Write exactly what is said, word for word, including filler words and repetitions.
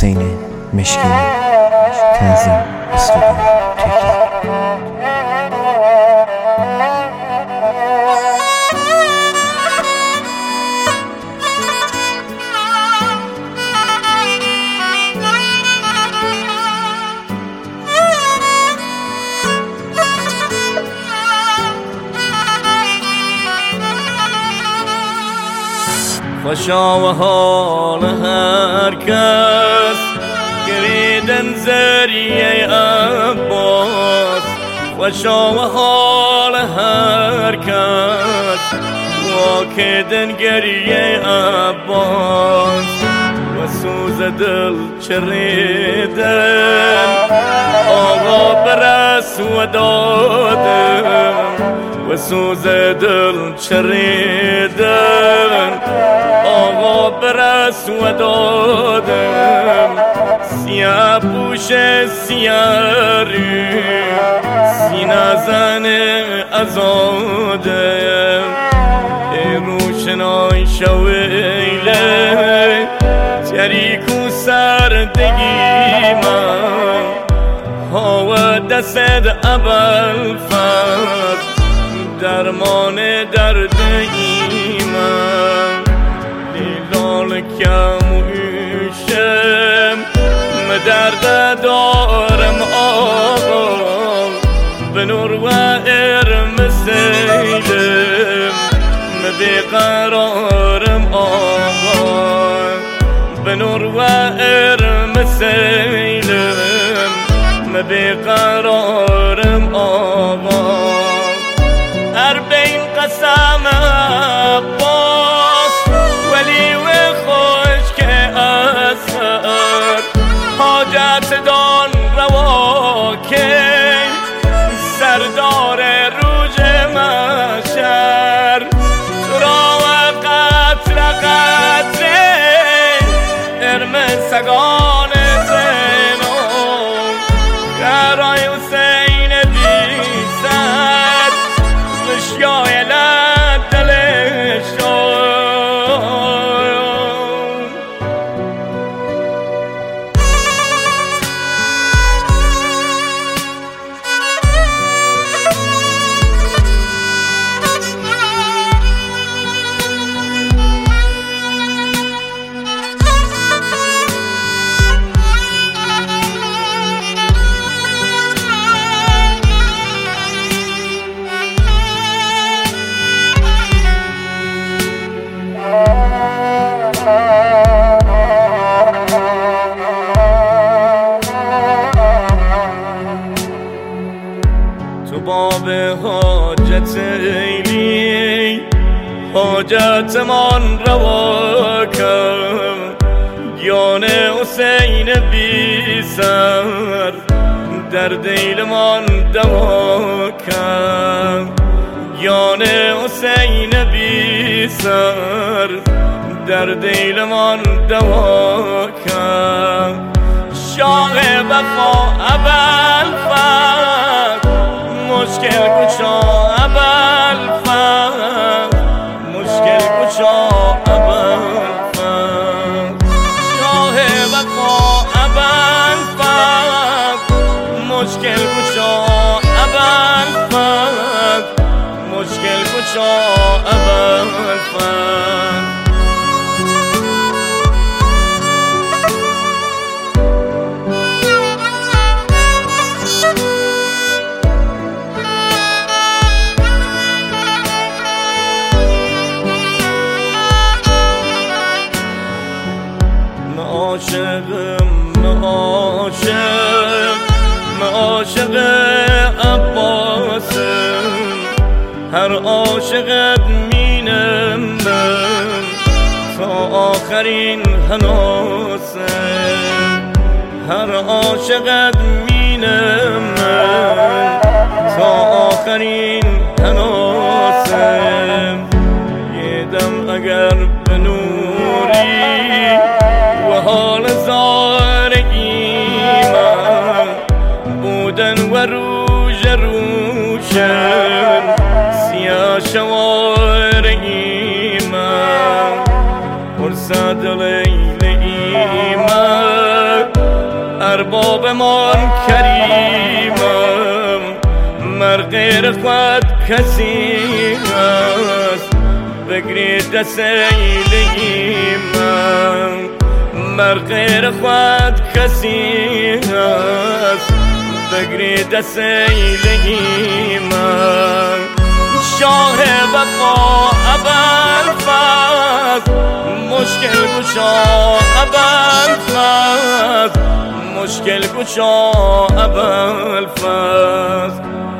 حسین مشکینی، تنظیم استودیو تکی. خوشا و حال هر کس گریدن زریه عباس، خوشا و حال هر کس واکدن گریه عباس، و سوز دل چریدن آقا برس و دادن، و سوز دل چریدن آقا برس و دادم، سیاه پوش سیاری سینه زن ازادم، ای روشنای شویله تریک و سردگی من، ها و دست اول فرد درمان درد ایمان، لیلال کم و ایشم درد دارم آقا، به نور و ارم سیلم بیقرارم آقا، به نور و ارم سیلم بیقرارم آقا، هر بین قسم عباس ولی و خوش که اثر، حاجت دان روا که سردار روج محشر، تو را و قطر قطره ارم سگان زینو، گرای حسین بیسد لشیای لد دلشون. تو باب حاجت ایلی حاجت من روا کن، دیان حسین بی سر در دیل من دوا کن، دیان حسین بی سر در دیل من دوا کن، شاه وفا اول فرد مشکل کشا اول فرد، مشکل کشا اول فرد، شاه وفا اول فرد مشکل کشا اول فرد، مشکل کشا اول فرد. عاشقم عاشق عاشق عباسم، هر عاشقت مینم من تا آخرین هنوسم، هر عاشقت مینم من تا آخرین هنوسم، یه دم اگر به نوری و حال زارگی من بودن و روژ روشن، سیاه شوارگی من پرسد لیل ایمان، ارباب مان کریمم، مر غیر خود کسی هست بگری دست ایلگی من، مر غیر خود کسی هست بگری دست ایلگی من. شاه وفا ابوالفضل مشکل گشا ابوالفضل، مشکل گشا ابوالفضل.